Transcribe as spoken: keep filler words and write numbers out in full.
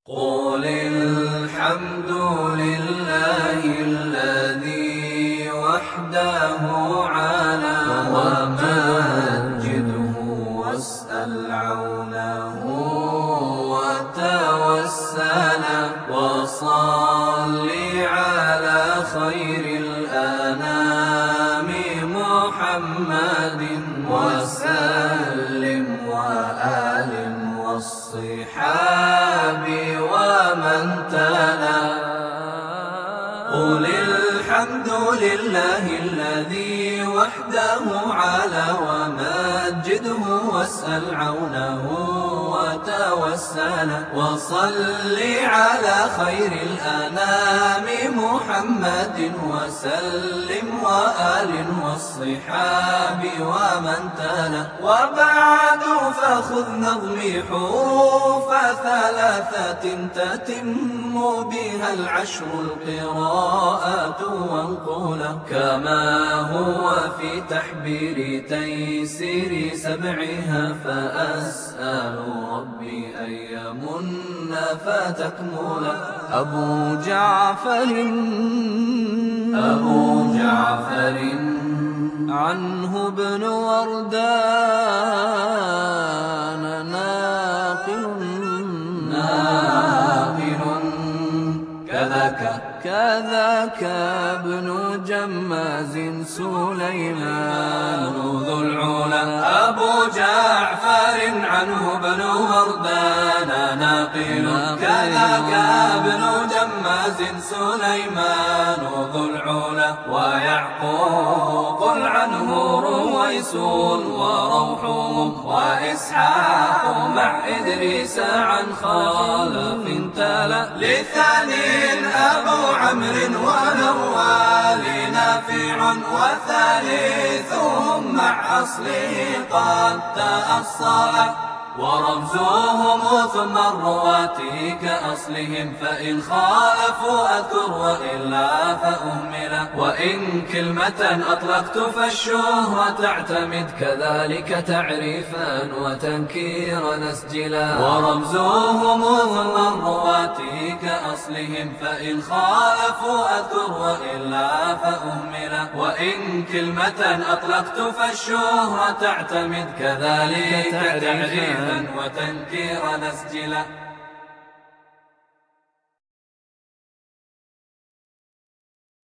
قل الحمد لله الذي وحده على ومجده واسأل عونه وتوسل وصل على خير الأنام محمد وسلم وآل والصحاب ومن تلا. قل الحمد لله الذي وحده على ومجده واسأل عونه وتوسل وصل على خير الأنام محمد وسلم وآل والصحاب ومن تلا. وبعد فخذ نظمي حروف ثلاثة تتم بها العشر القراءات وانقلا كما هو في تحبير تيسير سبعها فأسأل ربي أن يمن فتكمل. أبو جعفر أبو جعفر عنه ابن وردان ناقل ناقل كذاك كذاك ابن جماز سليمان ذو العلا. أبو جعفر عنه ابن وردان ناقل كذاك ابن جماز سليمان ذو العلا. ويعقوب عنه رويس وروح وإسحاق مع إدريس عن خالف تلا. لثاني أبو عمرو ونوال نافع وثالثهم مع أصله قد تأصل. ورمزوهم ثم الرواة كأصلهم فإن خالفوا أذكر وإلا فأهمل. وإن كلمة أطلقت فالشهرة تعتمد كذلك تعريفا وتنكيرا أسجلا. ورمزوهم ثم الرواة كأصلهم فإن خالفوا أذكر وإلا فأهمل. وإن كلمة أطلقت فالشهرة تعتمد كذلك تعريفا وتنكيرا أسجلا.